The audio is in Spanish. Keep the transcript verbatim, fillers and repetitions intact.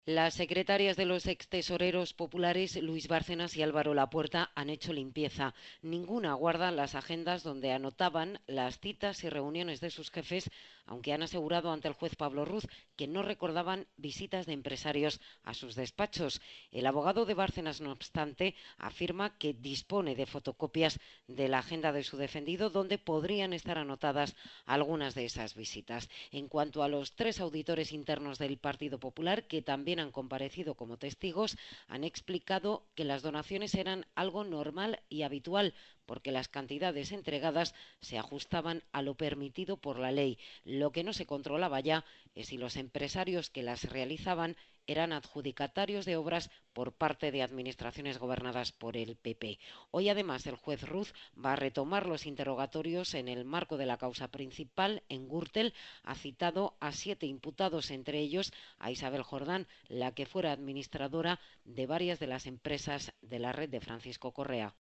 Las secretarias de los extesoreros populares Luis Bárcenas y Álvaro Lapuerta han hecho limpieza. Ninguna guarda las agendas donde anotaban las citas y reuniones de sus jefes, aunque han asegurado ante el juez Pablo Ruz que no recordaban visitas de empresarios a sus despachos. El abogado de Bárcenas, no obstante, afirma que dispone de fotocopias de la agenda de su defendido donde podrían estar anotadas algunas de esas visitas. En cuanto a los tres auditores internos del Partido Popular, que también han comparecido como testigos, han explicado que las donaciones eran algo normal y habitual, porque las cantidades entregadas se ajustaban a lo permitido por la ley. Lo que no se controlaba ya es si los empresarios que las realizaban eran adjudicatarios de obras por parte de administraciones gobernadas por el P P. Hoy, además, el juez Ruz va a retomar los interrogatorios en el marco de la causa principal en Gürtel. Ha citado a siete imputados, entre ellos a Isabel Jordán, la que fuera administradora de varias de las empresas de la red de Francisco Correa.